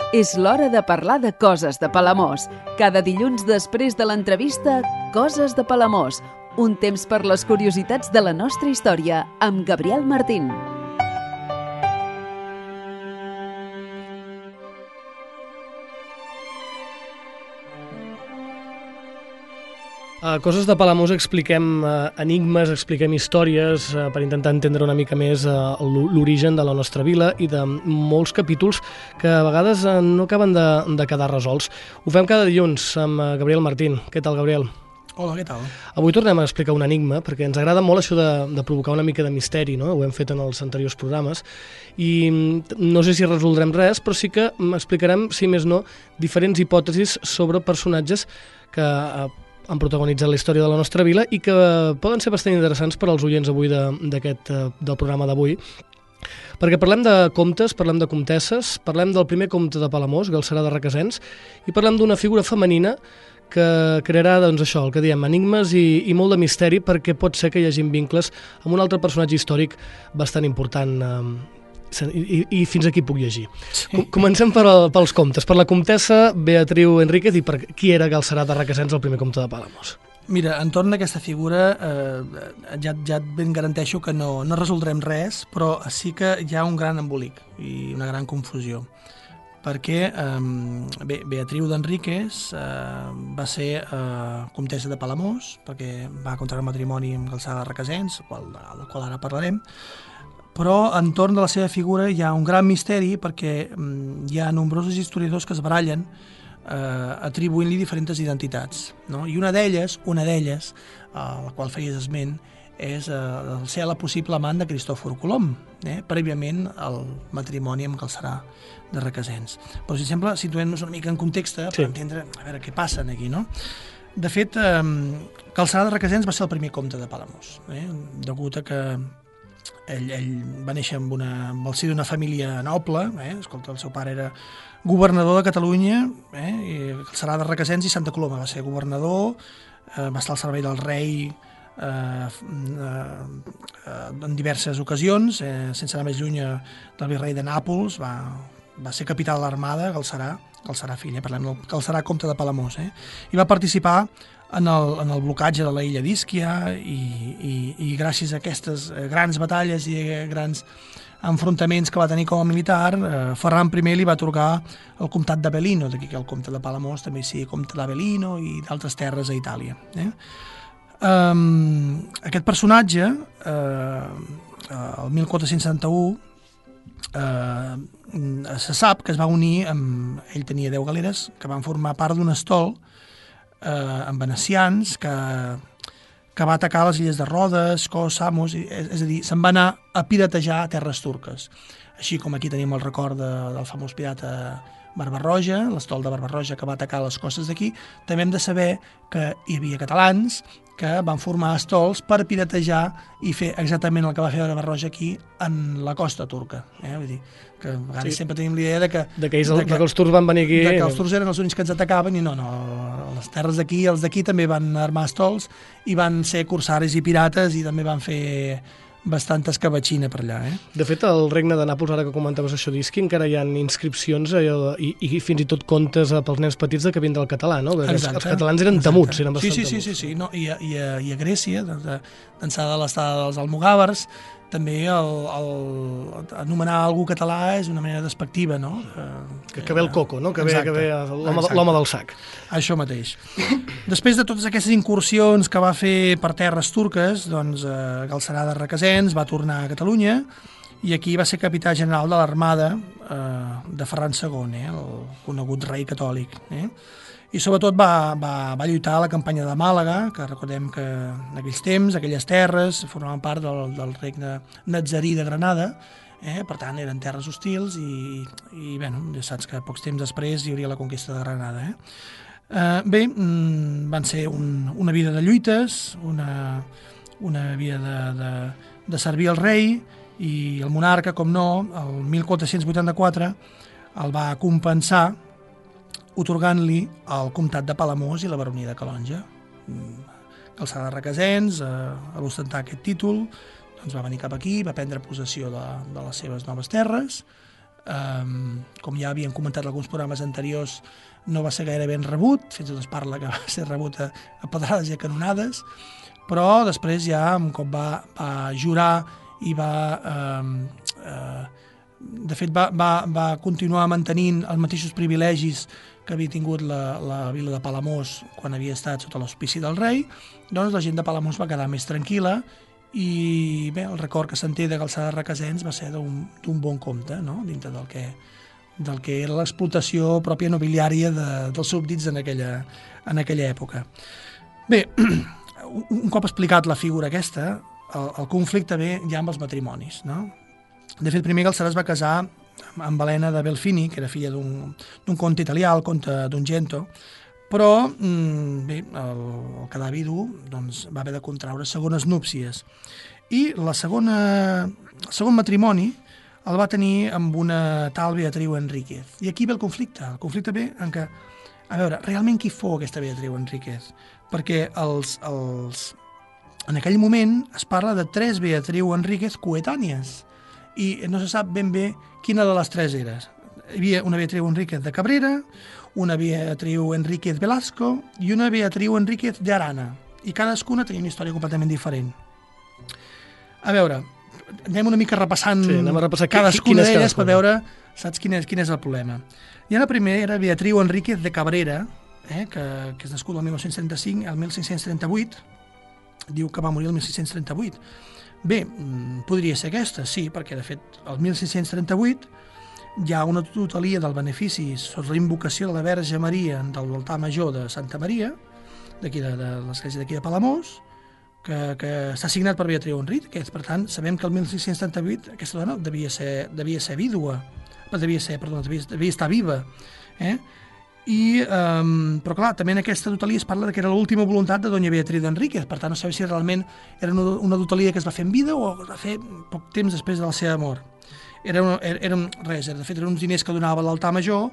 És l'hora de parlar de coses de Palamós. Cada dilluns després de l'entrevista, Coses de Palamós. Un temps per les curiositats de la nostra història, amb Gabriel Martín. A Coses de Palamós expliquem enigmes, expliquem històries per intentar entendre una mica més l'origen de la nostra vila i de molts capítols que a vegades no acaben de quedar resolts. Ho fem cada dilluns amb Gabriel Martín. Què tal, Gabriel? Hola, què tal? Avui tornem a explicar un enigma, perquè ens agrada molt això de provocar una mica de misteri, no? Ho hem fet en els anteriors programes, i no sé si resoldrem res, però sí que explicarem, si més no, diferents hipòtesis sobre personatges que han protagonitzat la història de la nostra vila i que poden ser bastant interessants per als oients avui del programa d'avui. Perquè parlem de comtes, parlem de comtesses, parlem del primer comte de Palamós, Galcerà de Requesens, i parlem d'una figura femenina que crearà, doncs això, el que diem, enigmes i molt de misteri, perquè pot ser que hi hagi vincles amb un altre personatge històric bastant important, i fins aquí puc llegir. Sí. Comencem pels comtes, per la comtessa Beatriu Enríquez i per qui era Galcerà de Requesens, el primer comte de Palamós. Mira, entorn d'aquesta figura ja et ben garanteixo que no resoldrem res, però sí que hi ha un gran embolic i una gran confusió. Perquè Beatriu d'Enríquez va ser comtessa de Palamós, perquè va contraure matrimoni amb Galcerà de Requesens, del qual ara parlarem, però entorn de la seva figura hi ha un gran misteri perquè hi ha nombrosos historiadors que es barallen atribuint-li diferents identitats, no? I una d'elles, a la qual feies esment, és ser la possible amant de Cristòfor Colom, prèviament al matrimoni amb Galcerà de Requesens. Però, si sembla, situem-nos una mica en context per entendre a veure què passa aquí, no? De fet, Galcerà de Requesens va ser el primer comte de Palamós, degut a que ell va néixer amb el si d'una família noble, escolta, el seu pare era governador de Catalunya, i Galcerà de Requesens i Santa Coloma va ser governador, va estar al servei del rei en diverses ocasions, sense anar més lluny del virrei de Nàpols, va ser capità de l'armada, Galcerà fill, parlem del Galcerà comte de Palamós, i va participar en el blocatge de la illa d'Ísquia i gràcies a aquestes grans batalles i grans enfrontaments que va tenir com a militar, Ferran I li va atorgar el comtat d'Avellino, d'aquí que el comte de Palamós també sigui comte d'Avellino i d'altres terres a Itàlia. Aquest personatge, el 1471, se sap que es va unir amb... Ell tenia 10 galeres que van formar part d'un estol amb venecians que va atacar les illes de Rodes, Kos, Samos, és a dir, se'n va anar a piratejar a terres turques. Així com aquí tenim el record del famós pirata Barba-roja, l'estol de Barba-roja que va atacar les costes d'aquí, també hem de saber que hi havia catalans que van formar estols per piratejar i fer exactament el que va fer Barba-roja aquí en la costa turca. Vull dir, que a vegades sempre tenim l'idea que els turcs van venir aquí... Que els turcs eren els únics que ens atacaven i no, les terres d'aquí, els d'aquí també van armar estols i van ser corsaris i pirates i també van fer bastanta escabatxina per allà. De fet, al regne de Nàpols, ara que comentaves això d'Ísquia, encara hi ha inscripcions i fins i tot contes pels nens petits que vindrà el català, no? Els catalans eren temuts, eren bastant temuts. Sí. No, i a Grècia, d'ençà de l'estada dels almogàvers, també anomenar algú català és una manera despectiva, no? Que ve el coco, no? Que ve l'home del sac. Això mateix. Després de totes aquestes incursions que va fer per terres turques, doncs Galcerà de Requesens va tornar a Catalunya i aquí va ser capità general de l'armada de Ferran II, el conegut rei catòlic. I sobretot va lluitar a la campanya de Màlaga, que recordem que en aquells temps, aquelles terres, formaven part del regne natzarí de Granada, per tant eren terres hostils i bé, ja saps que pocs temps després hi hauria la conquesta de Granada. Bé, van ser una vida de lluites, una vida de servir al rei, i el monarca, com no, el 1484 el va compensar atorgant-li el comtat de Palamós i la baronia de Calonge. Galcerà de Requesens, a l'ostentar aquest títol, doncs va venir cap aquí, va prendre possessió de les seves noves terres, com ja havien comentat alguns programes anteriors, no va ser gaire ben rebut, fins i tot es parla que va ser rebut a pedrades i a canonades, però després ja, un cop va jurar i de fet va continuar mantenint els mateixos privilegis que havia tingut la vila de Palamós quan havia estat sota l'auspici del rei, doncs la gent de Palamós va quedar més tranquil·la i bé, el record que se'n té de Galçà de Requesens va ser d'un bon compte, no? Dintre del que era l'explotació pròpia nobiliària dels súbdits en aquella època. Bé, un cop explicat la figura aquesta, el conflicte ve ja amb els matrimonis, no? De fet, primer Galçà es va casar amb Helena de Belfini, que era filla d'un comte italià, el comte d'Ungento, però bé, el quedar vidu doncs, va haver de contraure segones núpcies. I el segon matrimoni el va tenir amb una tal Beatriu Enríquez. I aquí ve el conflicte. El conflicte ve en què, a veure, realment qui fou aquesta Beatriu Enríquez? Perquè en aquell moment es parla de 3 Beatriu Enríquez coetànies i no se sap ben bé quina de les 3 era. Hi havia una Beatriu Enríquez de Cabrera, una Beatriu Enríquez Velasco i una Beatriu Enríquez de Arana. I cadascuna tenia una història completament diferent. A veure, anem una mica repassant cadascuna d'elles per veure, saps quin és el problema. I la primera era Beatriu Enríquez de Cabrera, que és nascut el 1935 al 1538, diu que va morir el 1638. Bé, podria ser aquesta, sí, perquè de fet el 1638 hi ha una totalia del benefici sobre la invocació de la Verge Maria del l'altar major de Santa Maria, d'aquí de l'església d'aquí de Palamós, que està signat per Beatriu Enríquez. Per tant, sabem que el 1638 aquesta dona devia ser vídua, devia estar viva. Però clar, també en aquesta dotalia es parla que era l'última voluntat de doña Beatriu Enríquez, per tant no sabem si realment era una dotalia que es va fer en vida o es va fer poc temps després de la seva mort. De fet, eren uns diners que donava l'altar major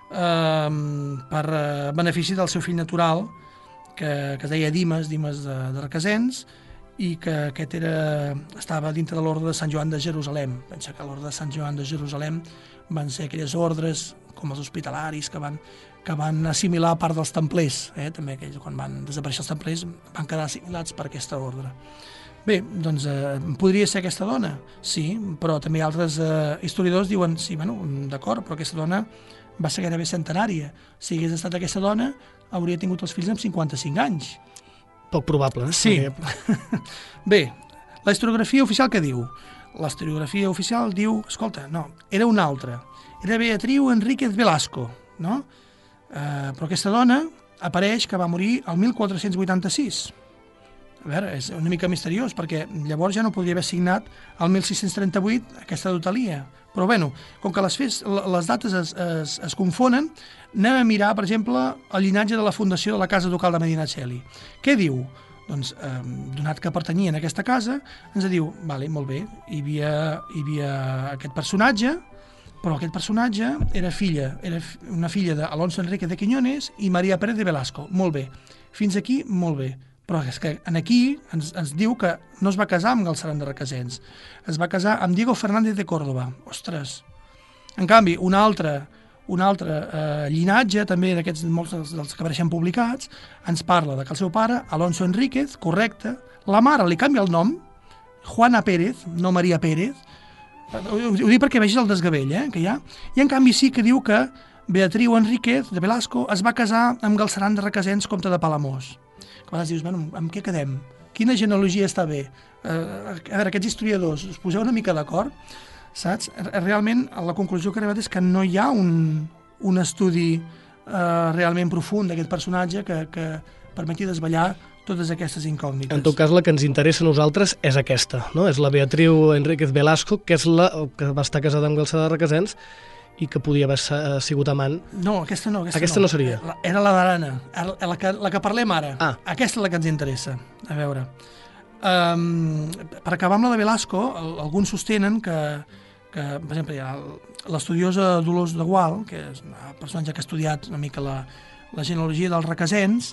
per benefici del seu fill natural, que es deia Dimes de Requesens, i que aquest estava dintre de l'ordre de Sant Joan de Jerusalem. Pensa que l'ordre de Sant Joan de Jerusalem van ser aquelles ordres com els hospitalaris que van assimilar part dels templers, també aquells quan van desaparèixer els templers van quedar assimilats per aquesta ordre. Bé, doncs podria ser aquesta dona, sí, però també altres historiadors diuen, sí, bueno, d'acord, però aquesta dona va ser gairebé centenària. Si hagués estat aquesta dona, hauria tingut els fills amb 55 anys. Poc probable, eh? Sí. Bé, la historiografia oficial què diu? La historiografia oficial diu, escolta, no, era una altra. Era Beatriu Enríquez Velasco, no? Però aquesta dona apareix que va morir el 1486. A veure, és una mica misteriós, perquè llavors ja no podria haver signat el 1638 aquesta dotalia. Però bueno, com que les dates es confonen, anem a mirar, per exemple, el llinatge de la fundació de la Casa Ducal de Medinaceli. Què diu? Doncs, donat que pertanyien a aquesta casa, ens diu, vale, molt bé, hi havia aquest personatge, però aquest personatge era una filla d'Alonso Enrique de Quiñones i Maria Pérez de Velasco. Molt bé. Fins aquí, molt bé. Però és que aquí ens diu que no es va casar amb Galceran de Requesens, es va casar amb Diego Fernández de Córdoba. Ostres! En canvi, un altre llinatge, també d'aquests molts dels que apareixen publicats, ens parla que el seu pare, Alonso Enríquez, correcte, la mare li canvia el nom, Juana Pérez, no Maria Pérez, ho dic perquè vegis el desgavell que hi ha, i en canvi sí que diu que Beatriu Enríquez de Velasco es va casar amb Galceran de Requesens, comte de Palamós. A vegades dius, bueno, amb què quedem? Quina genealogia està bé? A veure, aquests historiadors, us poseu una mica d'acord? Saps? Realment, la conclusió que he arribat és que no hi ha un estudi realment profund d'aquest personatge que permeti desvetllar totes aquestes incògnites. En tot cas, la que ens interessa a nosaltres és aquesta, no? És la Beatriu Enríquez Velasco, que és la que va estar casada amb Galçà de Requesens i que podia haver sigut amant. No, aquesta no. Aquesta no seria. Era la d'Arana, la que parlem ara. Ah. Aquesta és la que ens interessa. A veure, per acabar amb la de Velasco, alguns sostenen que per exemple, hi ha l'estudiosa Dolors de Gual, que és una personatge que ha estudiat una mica la genealogia dels Requesens,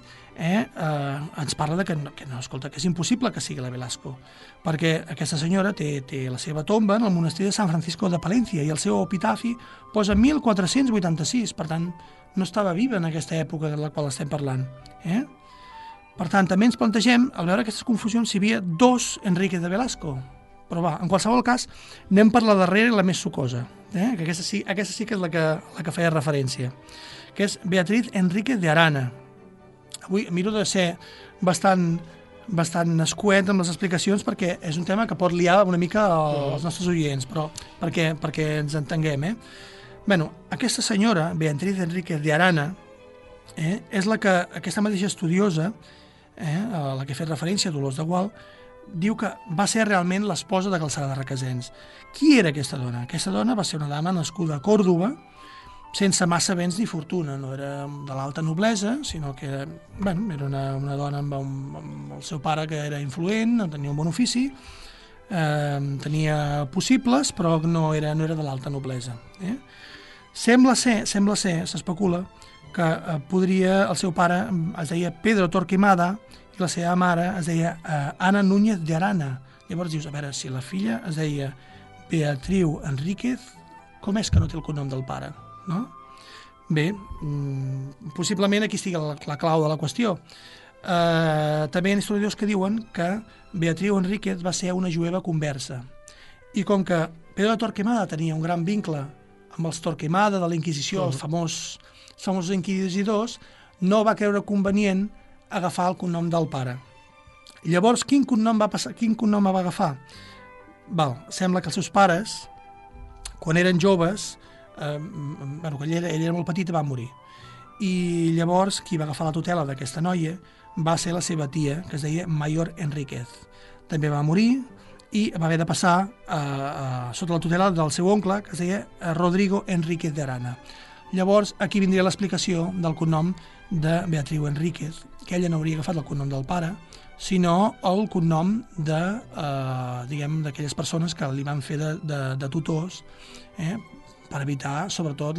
ens parla de que no, escolta, que és impossible que sigui la Velasco, perquè aquesta senyora té la seva tomba en el monestir de San Francisco de Palencia i el seu epitafi posa 1486, per tant, no estava viva en aquesta època de la qual estem parlant. Per tant, també ens plantegem, al veure aquestes confusions, si hi havia dos Enrique de Velasco. Però va, en qualsevol cas, anem per la darrera i la més sucosa, que aquesta sí que és la que feia referència, que és Beatriz Enríquez de Arana. Avui miro de ser bastant escuet amb les explicacions perquè és un tema que pot liar una mica els nostres oients, però perquè ens entenguem. Bueno, aquesta senyora, Beatriz Enríquez de Arana, és la que aquesta mateixa estudiosa, a la que he fet referència, Dolors de Gual, diu que va ser realment l'esposa de Galcerà de Requesens. Qui era aquesta dona? Aquesta dona va ser una dama nascuda a Còrdova, sense massa béns ni fortuna, no era de l'alta noblesa, sinó que era una dona amb el seu pare que era influent, tenia un bon ofici, tenia possibles, però no era de l'alta noblesa. Sembla ser, s'especula, que el seu pare es deia Pedro Torquemada i la seva mare es deia Ana Núñez de Arana. Llavors dius, a veure, si la filla es deia Beatriu Enríquez, com és que no té el cognom del pare? No? Bé, possiblement aquí estigui la clau de la qüestió. També hi ha historiadors que diuen que Beatriu Enríquez va ser una jueva conversa. I com que Pedro Torquemada tenia un gran vincle amb els Torquemada de la Inquisició, els famosos inquisidors, no va creure convenient agafar el cognom del pare. Llavors, quin cognom va agafar? Sembla que els seus pares, quan eren joves, quan ell era molt petit, va morir. I llavors, qui va agafar la tutela d'aquesta noia va ser la seva tia, que es deia Mayor Enríquez. També va morir i va haver de passar sota la tutela del seu oncle, que es deia Rodrigo Enríquez de Arana. Llavors, aquí vindria l'explicació del cognom de Beatriu Enríquez, que ella no hauria agafat el cognom del pare, sinó el cognom d'aquelles persones que li van fer de tutors, per evitar, sobretot,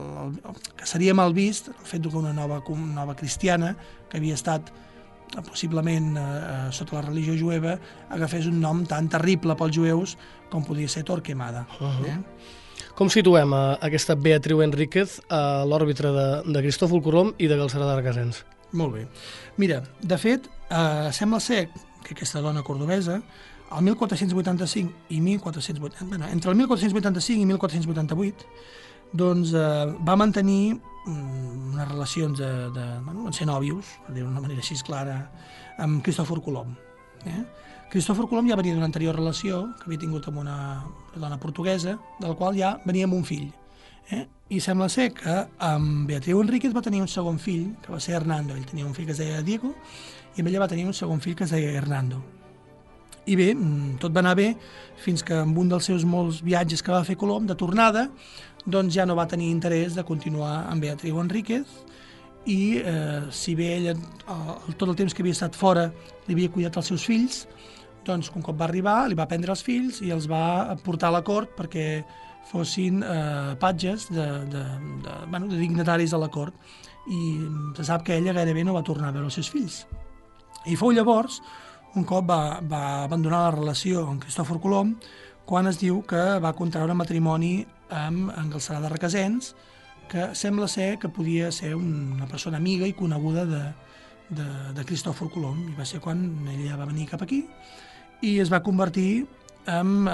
que seria mal vist el fet que una nova cristiana, que havia estat possiblement sota la religió jueva, agafés un nom tan terrible pels jueus com podia ser Torquemada. Com situem aquesta Beatriu Enríquez a l'òrbita de Cristòfol Colom i de Galcerà de Requesens? Molt bé. Mira, de fet, sembla ser que aquesta dona cordobesa, el 1485 i 1480, entre el 1485 i 1488, doncs va mantenir unes relacions van ser nòvios, per dir-ho d'una manera així clara, amb Cristòfor Colom. Cristòfor Colom ja venia d'una anterior relació que havia tingut amb una dona portuguesa, del qual ja venia amb un fill. I sembla ser que amb Beatriu Enríquez va tenir un segon fill, que va ser Hernando. Ell tenia un fill que es deia Diego, i amb ella va tenir un segon fill que es deia Hernando. I bé, tot va anar bé, fins que amb un dels seus molts viatges que va fer Colom, de tornada, doncs ja no va tenir interès de continuar amb Beatriu Enríquez, i si bé ella, tot el temps que havia estat fora, li havia cuidat els seus fills, doncs un cop va arribar, li va prendre els fills i els va portar a la cort perquè fossin patges de dignataris de la cort. I se sap que ella gairebé no va tornar a veure els seus fills. I fou llavors, un cop va abandonar la relació amb Cristòfor Colom, quan es diu que va contraure matrimoni amb Galcerà de Requesens, que sembla ser que podia ser una persona amiga i coneguda de Cristòfor Colom. I va ser quan ella va venir cap aquí i es va convertir en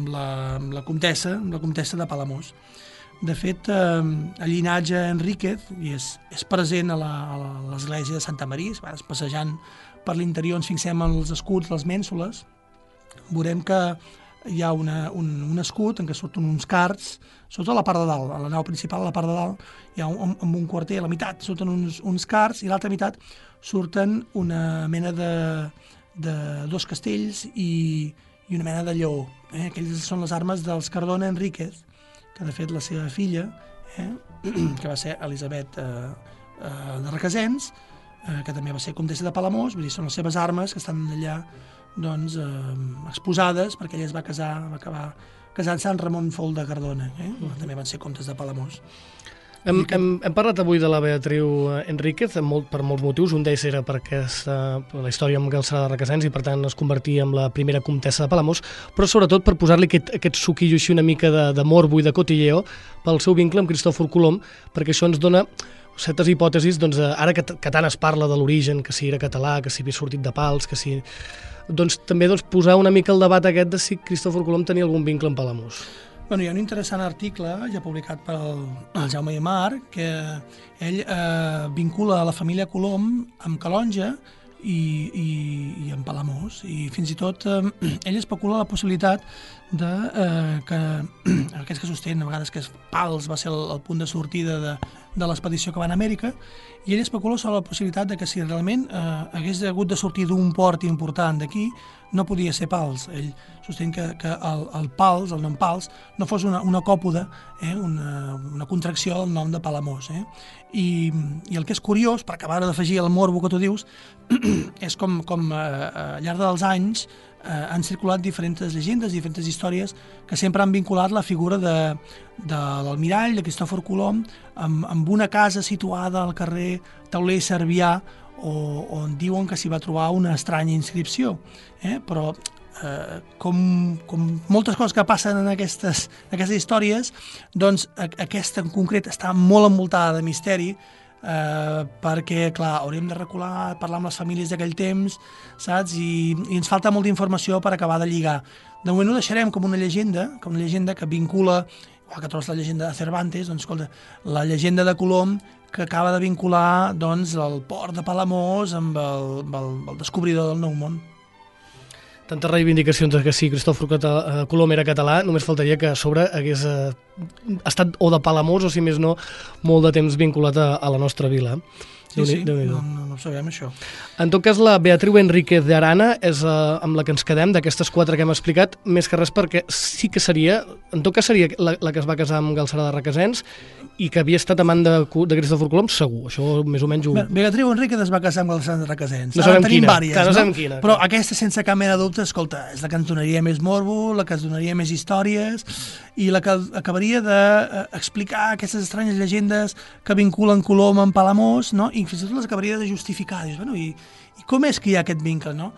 la comtessa de Palamós. De fet, el llinatge Enríquez és present a l'església de Santa Maria. Passejant per l'interior ens fixem en els escuts, les mènsules, veurem que hi ha un escut en què surten uns cards, sota la part de dalt, a la nau principal, a la part de dalt, hi ha un quarter, a la meitat surten uns cards i a l'altra meitat surten una mena de dos castells i una mena de lleó. Aquelles són les armes dels Cardona Enríquez, que de fet la seva filla, que va ser Elisabet de Requesens, que també va ser comtessa de Palamós, vull dir, són les seves armes que estan allà doncs, exposades, perquè ella es va acabar casant-se amb Ramon Fol de Cardona, també van ser comtes de Palamós. Hem parlat avui de la Beatriu Enríquez per molts motius. Un d'ells era per la història amb Galcerà de Requesens i per tant es convertia en la primera comtessa de Palamós, però sobretot per posar-li aquest suquillo així una mica de morbo i de cotilleo pel seu vincle amb Cristòfor Colom, perquè això ens dona certes hipòtesis, doncs, ara que tant es parla de l'origen, que si era català, que si havia sortit de Pals, que si... Doncs també posar una mica el debat aquest de si Cristòfor Colom tenia algun vincle amb Palamós. Bueno, hi ha un interessant article ja publicat pel Jaume Aymar que ell vincula la família Colom amb Calonge i amb Palamós, i fins i tot ell especula la possibilitat de que aquests que sostenen a vegades que Pals va ser el punt de sortida de l'expedició que va a Amèrica, i ell especula sobre la possibilitat de que si realment hagués hagut de sortir d'un port important d'aquí, no podia ser Pals. Ell sostén que el Pals, el nom Pals, no fos una còpode, una contracció del nom de Palamós. I el que és curiós, per acabar d'afegir el morbo que tu dius, és com al llarg dels anys han circulat diferents llegendes, diferents històries que sempre han vinculat la figura de l'almirall, de Cristòfor Colom, amb una casa situada al carrer Tauler Cervià, on diuen que s'hi va trobar una estranya inscripció. Però com moltes coses que passen en aquestes històries, doncs aquesta en concret està molt envoltada de misteri, perquè, clar, hauríem de recular, parlar amb les famílies d'aquell temps, saps? I ens falta molta informació per acabar de lligar. De moment ho deixarem com una llegenda que vincula, igual que trobes la llegenda de Cervantes, doncs, escolta, la llegenda de Colom que acaba de vincular, doncs, el port de Palamós amb el descobridor del Nou Món. Tantes reivindicacions que sí, Cristòfor Colom era català, només faltaria que a sobre hagués estat o de Palamós o, si més no, molt de temps vinculat a la nostra vila. Sí, no sabem això. En tot cas, la Beatriu Enríquez de Arana és amb la que ens quedem, d'aquestes 4 que hem explicat, més que res perquè sí que seria, en tot cas seria la que es va casar amb Galcerà de Requesens i que havia estat amant de Cristòfor Colom, segur, això més o menys ho... Beatriu Enríquez es va casar amb Galcerà de Requesens. No sabem quina. No sabem quina. Però aquesta, sense cap mena de dubte, escolta, és la que ens donaria més morbo, la que ens donaria més històries i la que acabaria d'explicar aquestes estranyes llegendes que vinculen Colom amb Palamós, no? I fins i tot les acabaria de justificar. Dius, bueno, i com és que hi ha aquest vincle, no?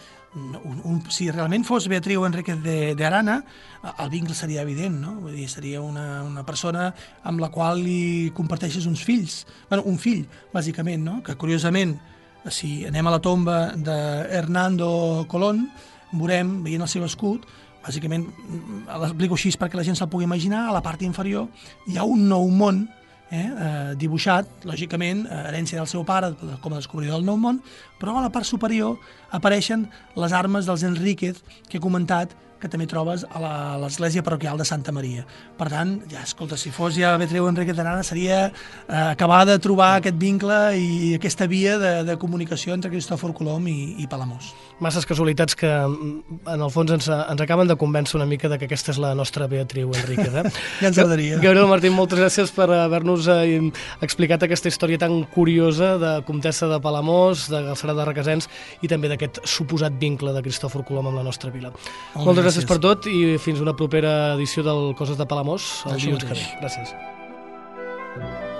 Si realment fos Beatriu Enríquez de Arana, el vincle seria evident, no? Vull dir, seria una persona amb la qual li comparteixes uns fills. Bueno, un fill, bàsicament, no? Que, curiosament, si anem a la tomba d'Hernando Colón, veurem, veient el seu escut, bàsicament, l'explico així perquè la gent se'l pugui imaginar, a la part inferior hi ha un nou món dibuixat, lògicament, herència del seu pare com a descobridor del Nou Món, però a la part superior apareixen les armes dels Enríquez que he comentat, que també trobes a l'església parroquial de Santa Maria. Per tant, ja, escolta, si fos ja Beatriu Enríquez de Arana seria acabar de trobar aquest vincle i aquesta via de comunicació entre Cristòfor Colom i Palamós. Masses casualitats que, en el fons, ens acaben de convèncer una mica de que aquesta és la nostra Beatriu Enríquez. Ja ens agradaria. Gabriel Martín, moltes gràcies per haver-nos explicat aquesta història tan curiosa de comtessa de Palamós, de Galcerà de Requesens i també d'aquest suposat vincle de Cristòfor Colom amb la nostra vila. Moltes gràcies per tot i fins una propera edició del Coses de Palamós el dilluns que ve. Gràcies.